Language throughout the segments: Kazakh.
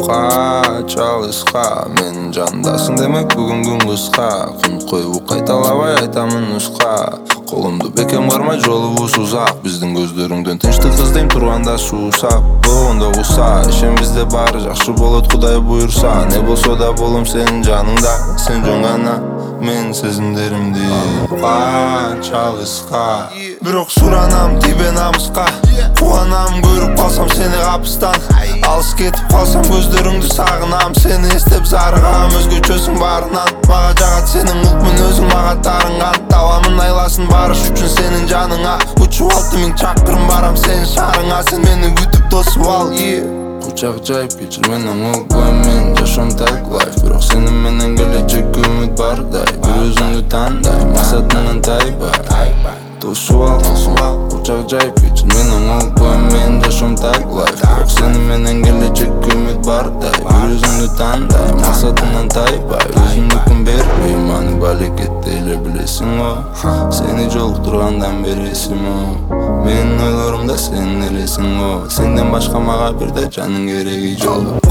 Чалышқа мен жандасың демек бүгін күн қысқа. Күн қойып қайталабай айтамын нұсқа. Қолымды бекем бармай жолыбыз ұзақ. Біздің көздеріңден тыныштық іздейм тұрғанда суысақ. Бұлында ұса ішем бізде бар жақсы болады Құдай бұйырса. Не болса да болым сенің жаныңда. Сен жөн ғана мен сезімдерімде. Чалышқа Бирок суранам тебе намысқа. Қуанам көріп қалсам сені қапыстан. Алыс кетіп қалсам көздеріңді сағынам. Сені естеп зарығам өзгечесің барынан. Маға жағат сенің ұлтмын өзің маға тарынған. Таламын айласын барыш үшін сенің жаныңа. Учып алты мың шақырым барам сенің шарыңа. Сен мені күтіп тосып ал Құшақ жайып кешір менің ол боймен жашам так лайф. Бирок сенің менен келечек үміт бардай. Бір өзіңді таңдай мақсатыңнан тайбай. Тосып ал Құшақ жайып кешір менің ол боймен жашам так лайф. Бирок сенің менен келечек үміт бардай. Бір өзіңді таңдай мақсатыңнан тайбай. Өзіңді күн бербей маны балекетті еле білесің о. Сені жолықтырғандан бересің о. Менің ойларымда сен елесің о. Сенден башқа маға бірде жаның керегі жоқ.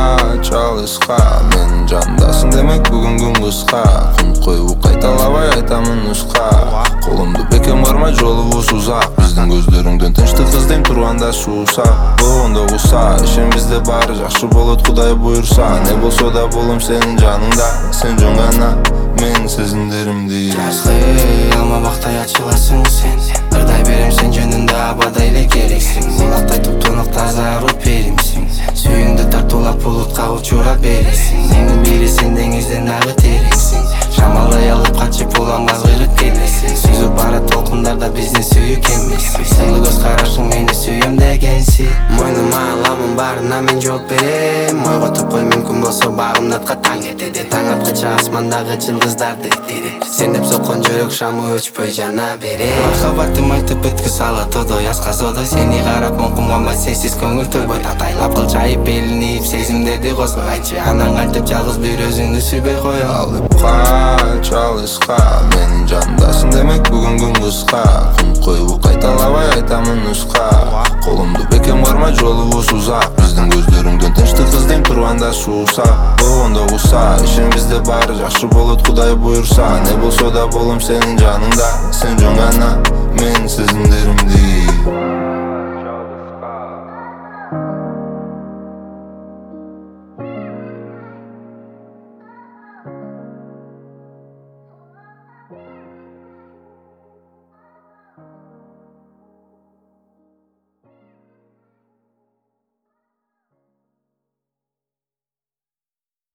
Чалышқа мен жандасың демек бүгін күн қысқа. Күн қойып қайталабай айтамын нұсқа. Қолымды бекем бармай жолыбыз ұзақ. Біздің көздеріңден тыныштық іздейм тұрғанда суысақ. Бұлында ұса ішем бізде бар жақсы болады Құдай бұйырса. Не болса да болым сенің жаныңда. Сен жөн ғана мен сезімдерімде. Жазғы алма бақтай ачыласың сен. Ырдай берем сен жөнінде абадай эле керексің. Мулақтай туп-тунук таза рух беримсің. Сүйіңді тартулап булутқа учура бересің. Эң бири сен деңизден дагы тереңсің. Шамалдай алып качып уланга кыйрып келесиң. Сүзүп барат толкундарда биздин сүйүк эмеспи. Сыйлы көз карашың мени сүйөм дегенсиң. Мойнума аламын барына мен жооп берем. Ойго топкой мүмкүн болсо багымдатка таң этеди. Таң аткыча асмандагы жылдыздарды тире. Сен деп соккон жүрөк шамы өчпөй жана бере. Махаббатым айтып өткүз алат одой аска содой. Сени карап моңкум канбай сенсиз көңүл толбойт. Атайлап кылчайып белинип сезимдерди козгойчу. Анан кантип жалгыз бир өзүңдү сүйбөй коем. Чалышқа мен жандасың демек бүгін күн қысқа. Күн қойып қайталабай айтамын нұсқа. Қолымды бекем бармай жолыбыз ұзақ. Біздің көздеріңден тыныштық іздейм тұрғанда суысақ. Бұлында ұса ішем бізде бар жақсы болады Құдай бұйырса. Не болса да болым сенің жаныңда. Сен жөн ғана мен